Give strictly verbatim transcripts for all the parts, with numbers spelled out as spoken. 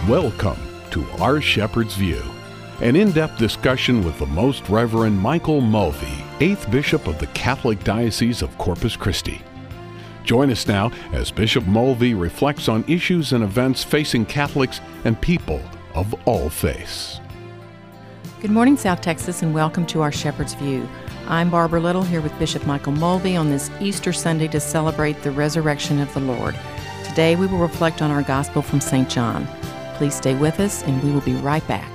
Welcome to Our Shepherd's View, an in-depth discussion with the Most Reverend Michael Mulvey, eighth Bishop of the Catholic Diocese of Corpus Christi. Join us now as Bishop Mulvey reflects on issues and events facing Catholics and people of all faiths. Good morning, South Texas, and welcome to Our Shepherd's View. I'm Barbara Little here with Bishop Michael Mulvey on this Easter Sunday to celebrate the resurrection of the Lord. Today we will reflect on our Gospel from Saint John. Please stay with us, and we will be right back.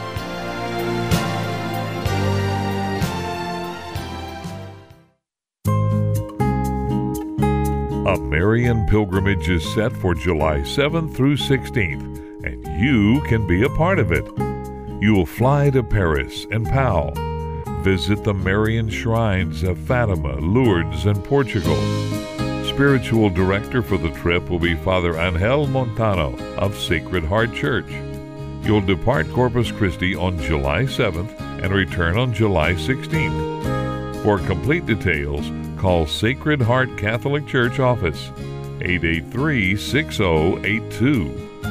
A Marian pilgrimage is set for July seventh through sixteenth, and you can be a part of it. You will fly to Paris and Pau, visit the Marian shrines of Fatima, Lourdes, and Portugal. Spiritual director for the trip will be Father Angel Montano of Sacred Heart Church. You'll depart Corpus Christi on July seventh and return on July sixteenth. For complete details, call Sacred Heart Catholic Church office, eight eight three, six zero eight two.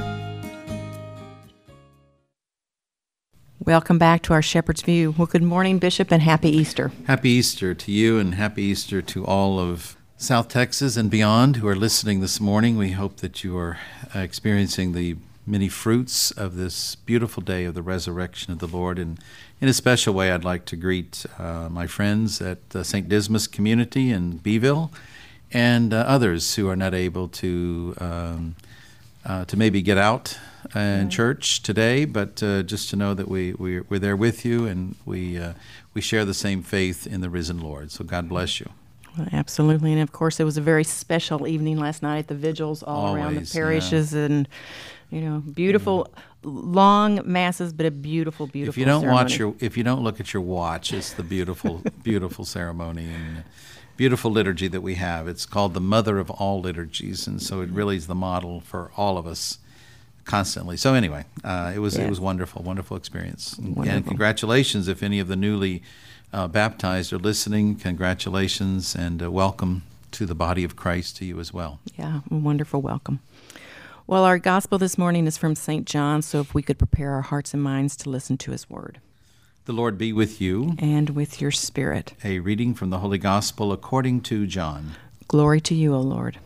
Welcome back to Our Shepherd's View. Well, good morning, Bishop, and happy Easter. Happy Easter to you, and happy Easter to all of South Texas and beyond who are listening this morning. We hope that you are uh, experiencing the many fruits of this beautiful day of the resurrection of the Lord. And in a special way, I'd like to greet uh, my friends at the Saint Dismas community in Beeville and uh, others who are not able to um, uh, to maybe get out uh, in church today, but uh, just to know that we, we, we're there with you, and we, uh, we share the same faith in the risen Lord. So God bless you. Well, absolutely, and of course it was a very special evening last night at the vigils all Always, around the parishes, yeah. and you know, beautiful long masses, but a beautiful, beautiful. If you don't ceremony. watch your, if you don't look at your watch, it's the beautiful, beautiful ceremony and beautiful liturgy that we have. It's called the Mother of all liturgies, and so it really is the model for all of us constantly. So anyway, uh, it was yeah. it was wonderful, wonderful experience, Wonderful. And congratulations if any of the newly Uh, baptized are listening. Congratulations, and uh, welcome to the body of Christ to you as well. Yeah, a wonderful welcome. Well, our gospel this morning is from Saint John, so if we could prepare our hearts and minds to listen to his word. The Lord be with you. And with your spirit. A reading from the Holy Gospel according to John. Glory to you, O Lord.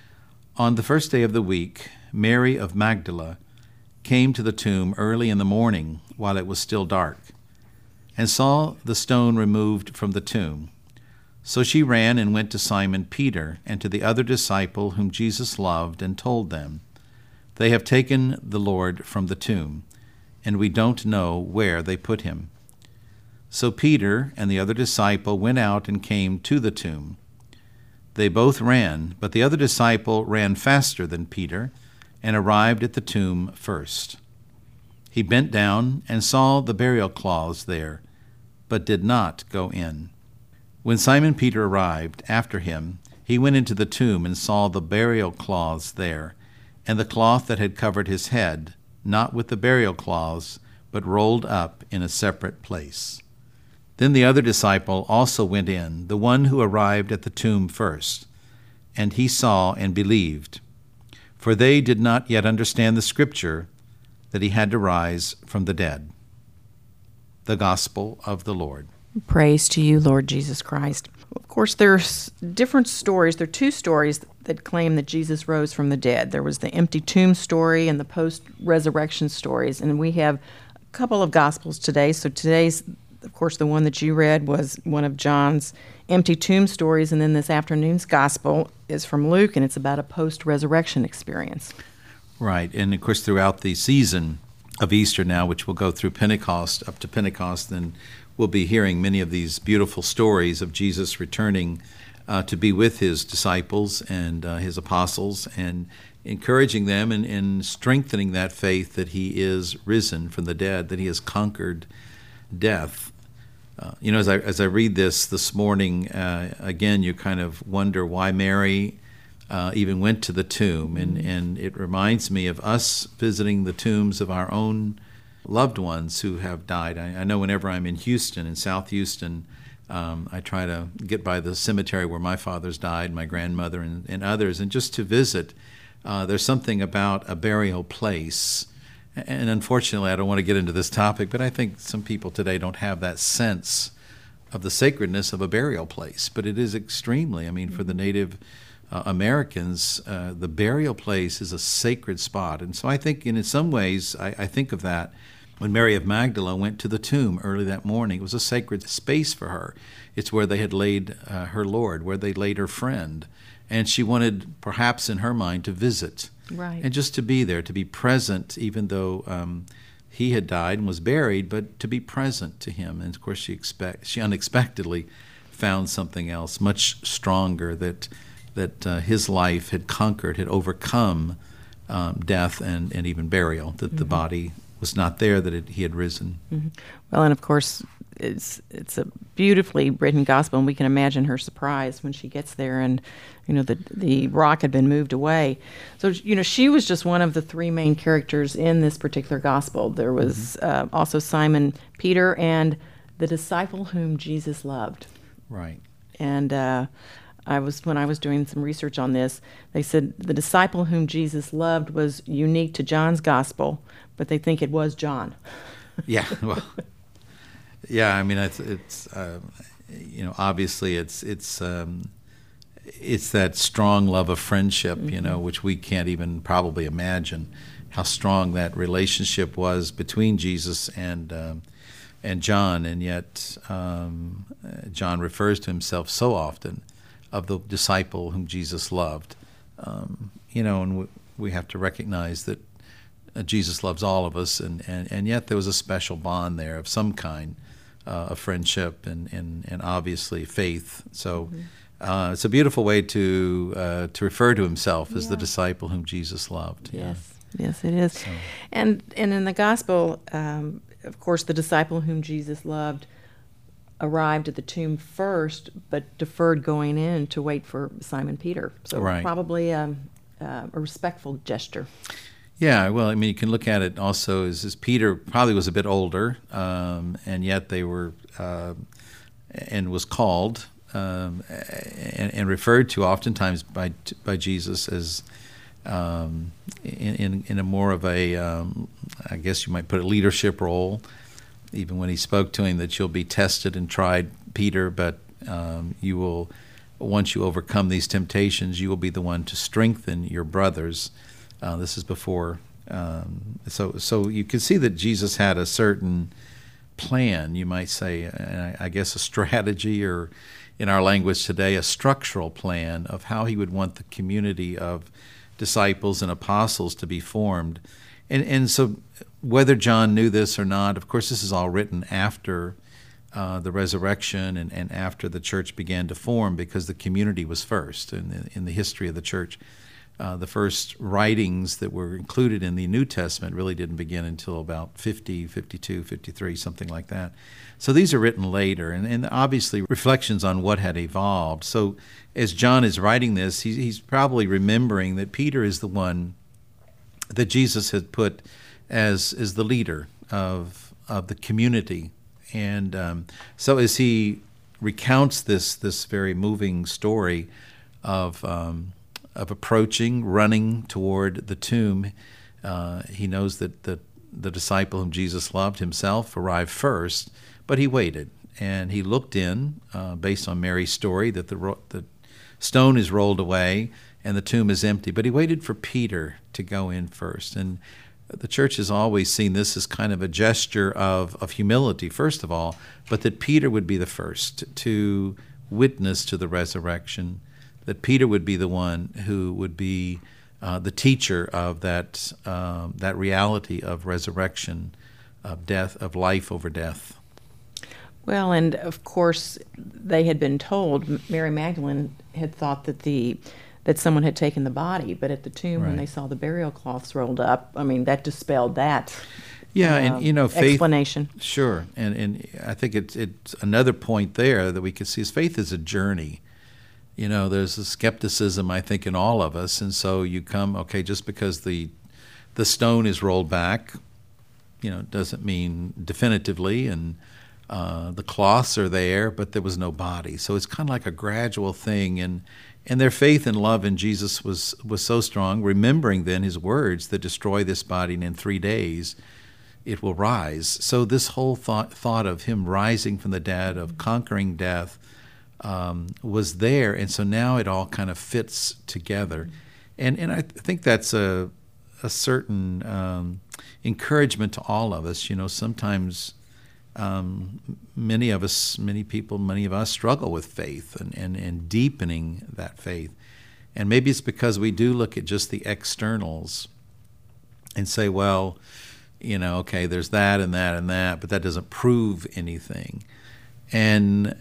On the first day of the week, Mary of Magdala came to the tomb early in the morning while it was still dark, and saw the stone removed from the tomb. So she ran and went to Simon Peter and to the other disciple whom Jesus loved, and told them, "They have taken the Lord from the tomb, and we don't know where they put him." So Peter and the other disciple went out and came to the tomb. They both ran, but the other disciple ran faster than Peter and arrived at the tomb first. He bent down and saw the burial cloths there, but did not go in. When Simon Peter arrived after him, he went into the tomb and saw the burial cloths there, and the cloth that had covered his head, not with the burial cloths, but rolled up in a separate place. Then the other disciple also went in, the one who arrived at the tomb first, and he saw and believed, for they did not yet understand the scripture that he had to rise from the dead. The Gospel of the Lord. Praise to you, Lord Jesus Christ. Of course, there's different stories. There are two stories that claim that Jesus rose from the dead. There was the empty tomb story and the post-resurrection stories, and we have a couple of Gospels today. So today's, of course, the one that you read was one of John's empty tomb stories, and then this afternoon's Gospel is from Luke, and it's about a post-resurrection experience. Right, and of course throughout the season of Easter now, which will go through Pentecost, up to Pentecost, then we'll be hearing many of these beautiful stories of Jesus returning uh, to be with his disciples and uh, his apostles, and encouraging them and, and strengthening that faith that he is risen from the dead, that he has conquered death. Uh, you know, as I, as I read this this morning, uh, again, you kind of wonder why Mary Uh, even went to the tomb, and, and it reminds me of us visiting the tombs of our own loved ones who have died. I, I know whenever I'm in Houston, in South Houston, um, I try to get by the cemetery where my father's died, my grandmother, and, and others, and just to visit. Uh, there's something about a burial place And unfortunately, I don't want to get into this topic, but I think some people today don't have that sense of the sacredness of a burial place. But it is extremely, I mean, for the Native uh, Americans, uh, the burial place is a sacred spot. And so I think in some ways, I, I think of that when Mary of Magdala went to the tomb early that morning. It was a sacred space for her. It's where they had laid uh, her Lord, where they laid her friend. And she wanted, perhaps in her mind, to visit. Right. And just to be there, to be present, even though um, he had died and was buried, but to be present to him. And of course, she expect she unexpectedly found something else much stronger, that that uh, his life had conquered, had overcome um, death and, and even burial. That mm-hmm. the body was not there, that it, he had risen. Mm-hmm. Well, and of course, it's it's a beautifully written gospel, and we can imagine her surprise when she gets there, and you know the the rock had been moved away. So you know she was just one of the three main characters in this particular gospel. There was mm-hmm. uh, also Simon Peter and the disciple whom Jesus loved. Right. And uh, I was when I was doing some research on this, they said the disciple whom Jesus loved was unique to John's gospel, but they think it was John. Yeah. Well. Yeah, I mean, it's, it's uh, you know, obviously it's it's um, it's that strong love of friendship, mm-hmm. you know, which we can't even probably imagine how strong that relationship was between Jesus and um, and John, and yet um, John refers to himself so often of the disciple whom Jesus loved, um, you know, and we, we have to recognize that uh, Jesus loves all of us, and, and, and yet there was a special bond there of some kind. Uh, of friendship and, and, and obviously faith. So mm-hmm. uh, it's a beautiful way to uh, to refer to himself as yeah. the disciple whom Jesus loved. Yes, yeah. yes, it is. So. And and in the gospel, um, of course, the disciple whom Jesus loved arrived at the tomb first, but deferred going in to wait for Simon Peter. So right. probably a, a respectful gesture. Yeah, well, I mean, you can look at it also as, as Peter probably was a bit older, um, and yet they were, uh, and was called um, and, and referred to oftentimes by by Jesus as um, in, in in a more of a, um, I guess you might put a leadership role. Even when he spoke to him, that you'll be tested and tried, Peter, but um, you will, once you overcome these temptations, you will be the one to strengthen your brothers. Uh, this is before, um, so so you can see that Jesus had a certain plan, you might say, and I, I guess a strategy, or in our language today, a structural plan of how he would want the community of disciples and apostles to be formed. And and so whether John knew this or not, of course this is all written after uh, the resurrection and, and after the church began to form, because the community was first in the, in the history of the church. Uh, the first writings that were included in the New Testament really didn't begin until about fifty, fifty-two, fifty-three, something like that. So these are written later, and, and obviously reflections on what had evolved. So as John is writing this, he, he's probably remembering that Peter is the one that Jesus had put as, as the leader of, of the community. And um, so as he recounts this, this very moving story of... Um, of approaching, running toward the tomb. Uh, he knows that the, the disciple whom Jesus loved himself arrived first, but he waited, and he looked in, uh, based on Mary's story, that the, ro- the stone is rolled away and the tomb is empty, but he waited for Peter to go in first. And the church has always seen this as kind of a gesture of, of humility, first of all, but that Peter would be the first to witness to the resurrection, that Peter would be the one who would be uh, the teacher of that um, that reality of resurrection, of death, of life over death. Well, and of course, they had been told, Mary Magdalene had thought that the that someone had taken the body, but at the tomb, right. when they saw the burial cloths rolled up, I mean, that dispelled that. Yeah, uh, and you know, faith, explanation. Sure, and and I think it's it's another point there that we can see is faith is a journey. You know, there's a skepticism, I think, in all of us, and so you come, okay, just because the the stone is rolled back, you know, doesn't mean definitively, and uh, the cloths are there, but there was no body. So it's kind of like a gradual thing, and and their faith and love in Jesus was was so strong, remembering then his words that destroy this body, and in three days it will rise. So this whole thought thought of him rising from the dead, of conquering death, um, was there, and so now it all kind of fits together, and and I think that's a a certain um, encouragement to all of us. You know, sometimes um, many of us, many people, many of us struggle with faith and, and, and deepening that faith. And maybe it's because we do look at just the externals and say, well, you know, okay, there's that and that and that, but that doesn't prove anything. And,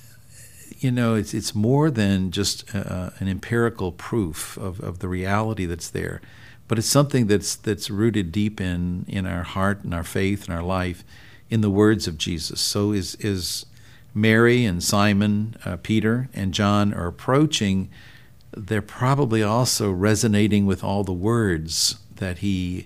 you know, it's it's more than just uh, an empirical proof of, of the reality that's there. But it's something that's that's rooted deep in, in our heart and our faith and our life in the words of Jesus. So is is Mary and Simon, uh, Peter and John are approaching, they're probably also resonating with all the words that he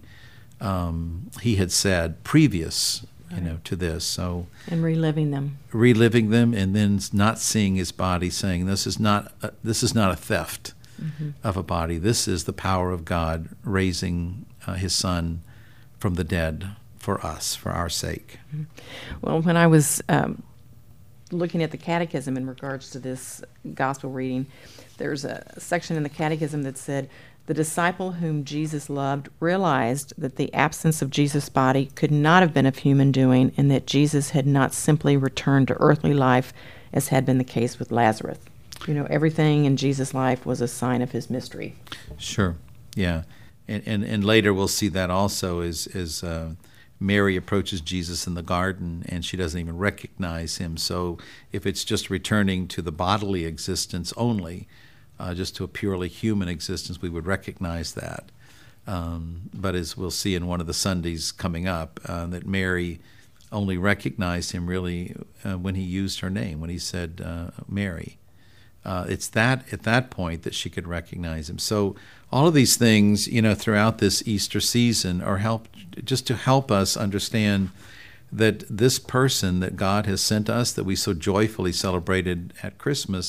um, he had said previous, you know, to this. So and reliving them, reliving them, and then not seeing his body, saying, "This is not a, this is not a theft." Mm-hmm. Of a body. This is the power of God raising uh, his son from the dead for us, for our sake. Mm-hmm. Well, when I was um, looking at the catechism in regards to this gospel reading, there's a section in the catechism that said, the disciple whom Jesus loved realized that the absence of Jesus' body could not have been of human doing, and that Jesus had not simply returned to earthly life as had been the case with Lazarus. You know, everything in Jesus' life was a sign of his mystery. Sure, yeah. And and, and later we'll see that also as, as uh, Mary approaches Jesus in the garden, and she doesn't even recognize him. So if it's just returning to the bodily existence only, uh, just to a purely human existence, we would recognize that. Um, but as we'll see in one of the Sundays coming up, uh, that Mary only recognized him really uh, when he used her name, when he said uh, Mary. Uh, it's that at that point that she could recognize him. So all of these things, you know, throughout this Easter season are help just to help us understand that this person that God has sent us, that we so joyfully celebrated at Christmas,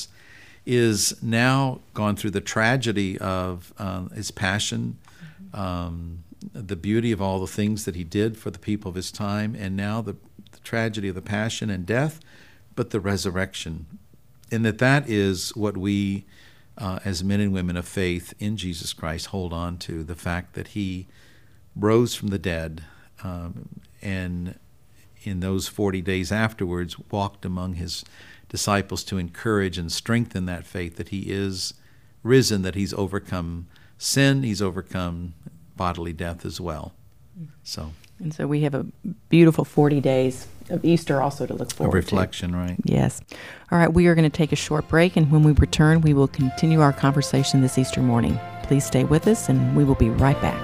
is now gone through the tragedy of um, his passion, um, the beauty of all the things that he did for the people of his time, and now the, the tragedy of the passion and death, but the resurrection. And that that is what we, uh, as men and women of faith in Jesus Christ, hold on to, the fact that he rose from the dead, um, and in those forty days afterwards walked among his disciples to encourage and strengthen that faith that he is risen, that he's overcome sin, he's overcome bodily death as well. So, and so we have a beautiful forty days of Easter also to look forward to. A reflection, to. Right? Yes. All right, we are going to take a short break, and when we return, we will continue our conversation this Easter morning. Please stay with us, and we will be right back.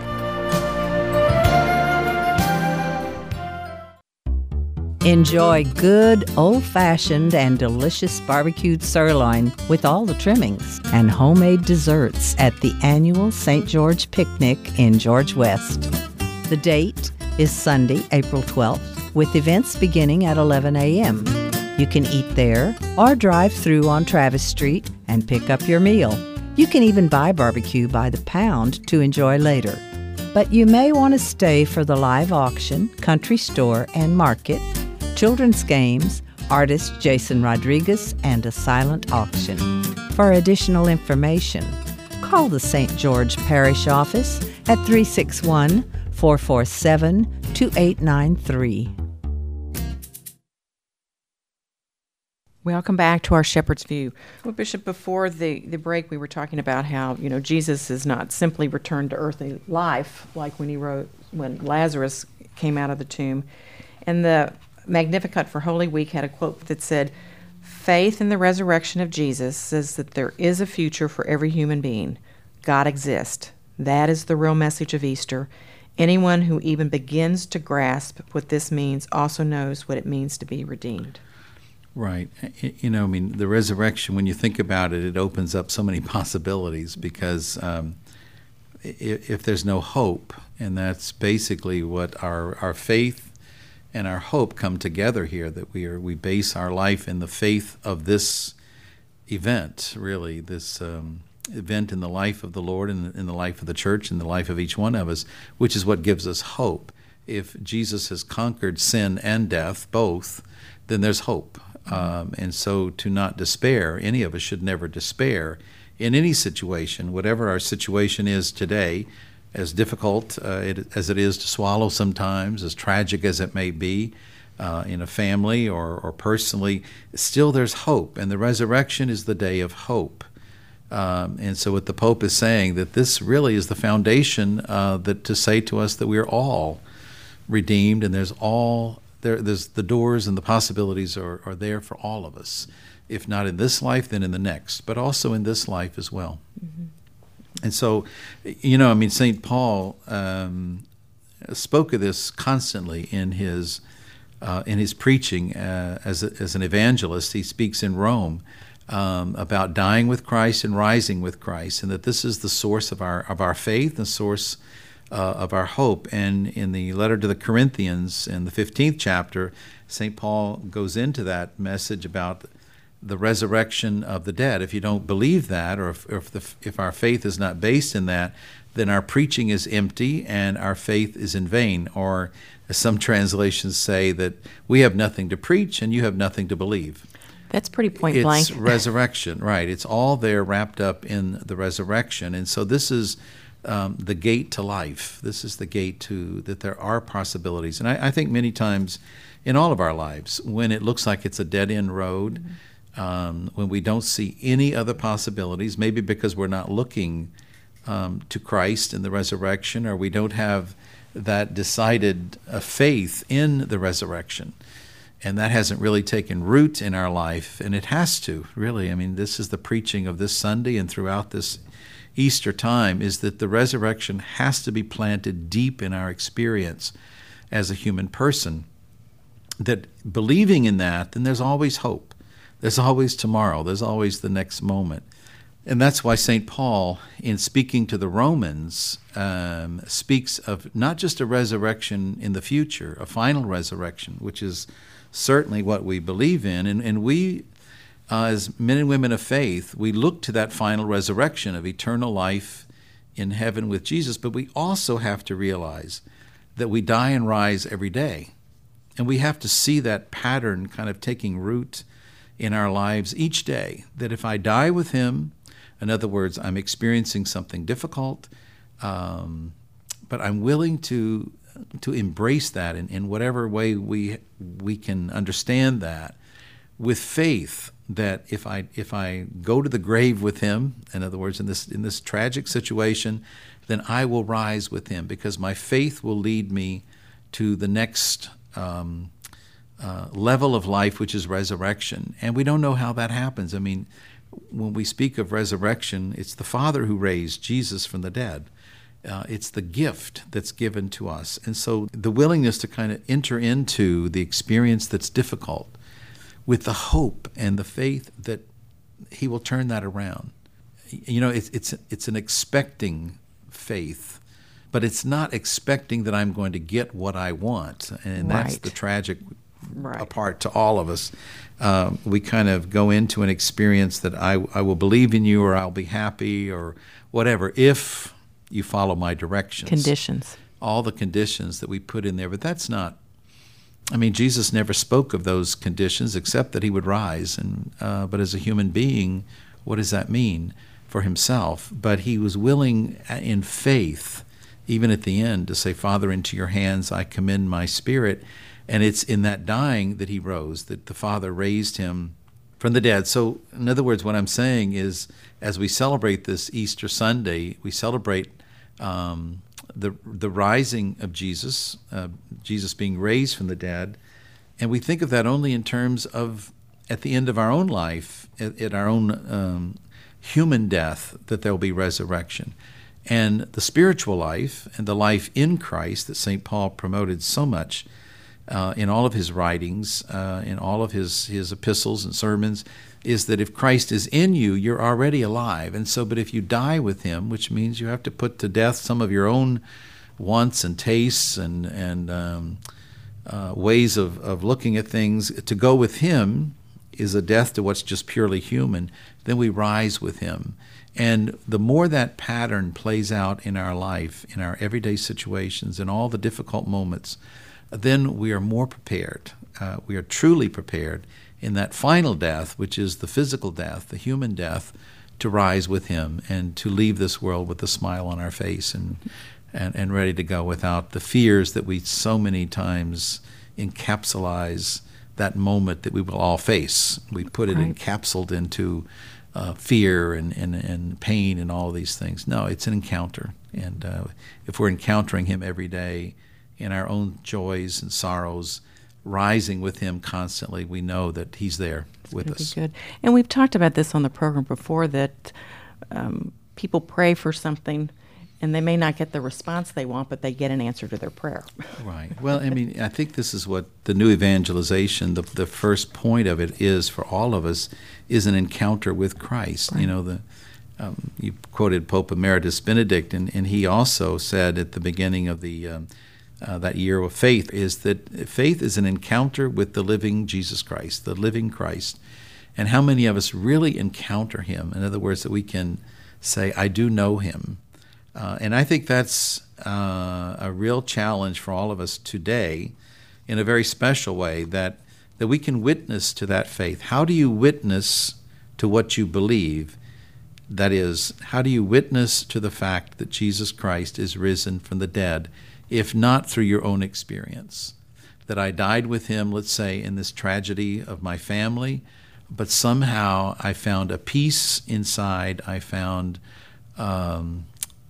Enjoy good, old-fashioned, and delicious barbecued sirloin with all the trimmings and homemade desserts at the annual Saint George Picnic in George West. The date is Sunday, April twelfth, with events beginning at eleven a.m. You can eat there or drive through on Travis Street and pick up your meal. You can even buy barbecue by the pound to enjoy later. But you may want to stay for the live auction, country store and market, children's games, artist Jason Rodriguez, and a silent auction. For additional information, call the Saint George Parish office at three six one, four four seven, two eight nine three. Welcome back to our Shepherd's View. Well, Bishop, before the, the break, we were talking about how, you know, Jesus is not simply returned to earthly life like when he wrote, when Lazarus came out of the tomb. And the Magnificat for Holy Week had a quote that said, faith in the resurrection of Jesus says that there is a future for every human being. God exists. That is the real message of Easter. Anyone who even begins to grasp what this means also knows what it means to be redeemed. Right. You know, I mean, the resurrection, when you think about it, it opens up so many possibilities, because um, if, if there's no hope, and that's basically what our, our faith and our hope come together here, that we are we base our life in the faith of this event, really, this um, event in the life of the Lord and in the life of the church and the life of each one of us, which is what gives us hope. If Jesus has conquered sin and death, both, then there's hope. Um, and so to not despair, any of us should never despair in any situation, whatever our situation is today, as difficult uh, it, as it is to swallow sometimes, as tragic as it may be uh, in a family or, or personally, still there's hope, and the resurrection is the day of hope. Um, and so what the Pope is saying, that this really is the foundation uh, that to say to us that we are all redeemed, and there's all there, there's the doors and the possibilities are, are there for all of us, if not in this life, then in the next, but also in this life as well. Mm-hmm. And so, you know, I mean, Saint Paul um, spoke of this constantly in his uh, in his preaching uh, as a, as an evangelist. He speaks in Rome um, about dying with Christ and rising with Christ, and that this is the source of our of our faith, the source uh, of our hope. And in the letter to the Corinthians, in the fifteenth chapter, Saint Paul goes into that message about the resurrection of the dead. If you don't believe that, or if, or if, the, if our faith is not based in that, then our preaching is empty and our faith is in vain. Or as some translations say, that we have nothing to preach and you have nothing to believe. That's pretty point it's blank. It's resurrection, right. It's all there wrapped up in the resurrection. And so this is um, the gate to life. This is the gate to, that there are possibilities. And I, I think many times in all of our lives, when it looks like it's a dead-end road, mm-hmm. Um, when we don't see any other possibilities, maybe because we're not looking um, to Christ and the resurrection, or we don't have that decided uh, faith in the resurrection, and that hasn't really taken root in our life, and it has to, really. I mean, this is the preaching of this Sunday and throughout this Easter time, is that the resurrection has to be planted deep in our experience as a human person, that believing in that, then there's always hope. There's always tomorrow. There's always the next moment. And that's why Saint Paul, in speaking to the Romans, um, speaks of not just a resurrection in the future, a final resurrection, which is certainly what we believe in. And, and we, uh, as men and women of faith, we look to that final resurrection of eternal life in heaven with Jesus. But we also have to realize that we die and rise every day. And we have to see that pattern kind of taking root in our lives each day, that if I die with him, in other words, I'm experiencing something difficult, um, but I'm willing to to embrace that in, in whatever way we we can understand that, with faith that if I if I go to the grave with him, in other words, in this in this tragic situation, then I will rise with him, because my faith will lead me to the next um, Uh, level of life, which is resurrection. And we don't know how that happens. I mean, when we speak of resurrection, it's the Father who raised Jesus from the dead. Uh, it's the gift that's given to us. And so the willingness to kind of enter into the experience that's difficult with the hope and the faith that he will turn that around. You know, it's it's it's an expecting faith, but it's not expecting that I'm going to get what I want. And that's Right. the tragic Right. apart to all of us. Um, we kind of go into an experience that I, I will believe in you, or I'll be happy, or whatever, if you follow my directions. Conditions. All the conditions that we put in there. But that's not, I mean, Jesus never spoke of those conditions except that he would rise. And uh, but as a human being, what does that mean for himself? But he was willing in faith, even at the end, to say, Father, into your hands I commend my spirit. And it's in that dying that he rose, that the Father raised him from the dead. So, in other words, what I'm saying is, as we celebrate this Easter Sunday, we celebrate um, the the rising of Jesus, uh, Jesus being raised from the dead, and we think of that only in terms of, at the end of our own life, at, at our own um, human death, that there will be resurrection. And the spiritual life and the life in Christ that Saint Paul promoted so much, Uh, in all of his writings, uh, in all of his, his epistles and sermons, is that if Christ is in you, you're already alive. And so, but if you die with him, which means you have to put to death some of your own wants and tastes and, and um, uh, ways of, of looking at things. To go with him is a death to what's just purely human. Then we rise with him. And the more that pattern plays out in our life, in our everyday situations, in all the difficult moments, then we are more prepared. Uh, we are truly prepared in that final death, which is the physical death, the human death, to rise with him and to leave this world with a smile on our face and, and, and ready to go without the fears that we so many times encapsulize that moment that we will all face. We put it Right. encapsulated into uh, fear and, and, and pain and all of these things. No, it's an encounter. And uh, if we're encountering him every day in our own joys and sorrows, rising with him constantly, we know that he's there with That'd us. be good. And we've talked about this on the program before, that um, people pray for something and they may not get the response they want, but they get an answer to their prayer. Right. Well, I mean, I think this is what the new evangelization, the, the first point of it is for all of us, is an encounter with Christ. Right. You know, the um, you quoted Pope Emeritus Benedict, and, and he also said at the beginning of the um, uh, that year of faith, is that faith is an encounter with the living Jesus Christ, the living Christ. And how many of us really encounter him? In other words, that we can say, I do know him. Uh, and I think that's uh, a real challenge for all of us today in a very special way, that, that we can witness to that faith. How do you witness to what you believe? That is, how do you witness to the fact that Jesus Christ is risen from the dead, if not through your own experience? That I died with him, let's say, in this tragedy of my family, but somehow I found a peace inside. I found um,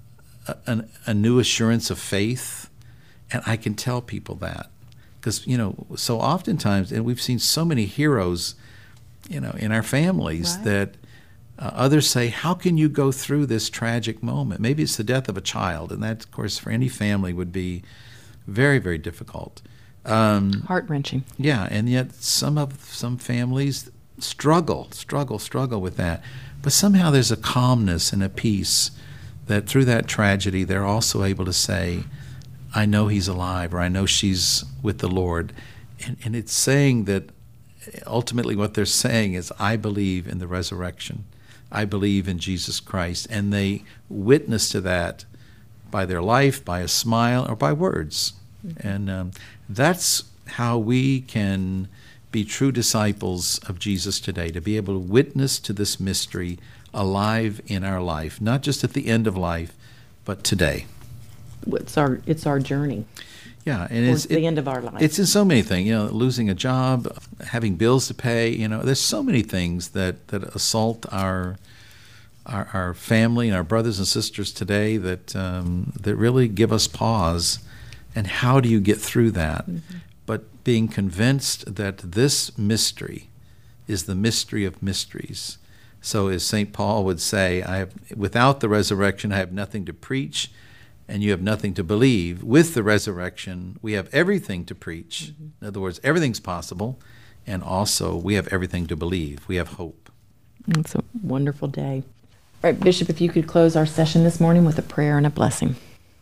a, a new assurance of faith, and I can tell people that. Because, you know, so oftentimes, and we've seen so many heroes, you know, in our families, Right. that uh, others say, how can you go through this tragic moment? Maybe it's the death of a child, and that, of course, for any family would be very, very difficult. Um, Heart-wrenching. yeah, and yet some of some families struggle, struggle, struggle with that. But somehow there's a calmness and a peace that through that tragedy they're also able to say, I know he's alive, or I know she's with the Lord. And, and it's saying that ultimately what they're saying is, I believe in the resurrection. I believe in Jesus Christ. And they witness to that by their life, by a smile, or by words. Mm-hmm. And um, that's how we can be true disciples of Jesus today, to be able to witness to this mystery alive in our life, not just at the end of life, but today. It's our, it's our journey. Yeah, and Towards it's the it, end of our life. It's in so many things, you know, losing a job, having bills to pay. You know, there's so many things that, that assault our, our our family and our brothers and sisters today that um, that really give us pause. And how do you get through that? Mm-hmm. But being convinced that this mystery is the mystery of mysteries. So, as Saint Paul would say, I have, without the resurrection, I have nothing to preach, and you have nothing to believe. With the resurrection, we have everything to preach. Mm-hmm. In other words, everything's possible, and also we have everything to believe. We have hope. It's a wonderful day. All right, Bishop, if you could close our session this morning with a prayer and a blessing.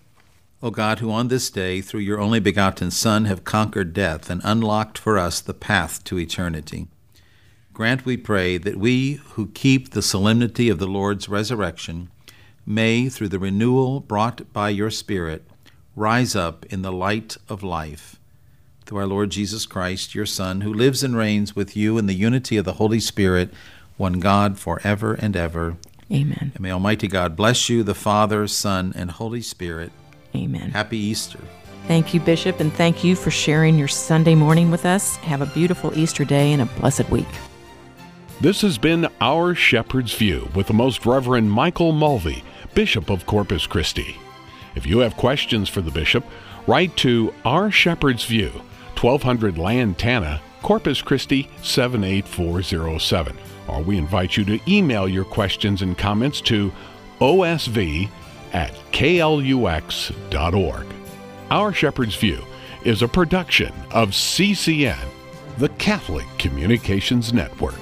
O God, who on this day, through your only begotten Son, have conquered death and unlocked for us the path to eternity, grant, we pray, that we who keep the solemnity of the Lord's resurrection may, through the renewal brought by your Spirit, rise up in the light of life. Through our Lord Jesus Christ, your Son, who lives and reigns with you in the unity of the Holy Spirit, one God, forever and ever. Amen. And may Almighty God bless you, the Father, Son, and Holy Spirit. Amen. Happy Easter. Thank you, Bishop, and thank you for sharing your Sunday morning with us. Have a beautiful Easter day and a blessed week. This has been Our Shepherd's View with the Most Reverend Michael Mulvey, Bishop of Corpus Christi. If you have questions for the Bishop, write to Our Shepherd's View, twelve hundred Lantana, Corpus Christi seven eight four zero seven. Or we invite you to email your questions and comments to O S V at K L U X dot org. Our Shepherd's View is a production of C C N, the Catholic Communications Network.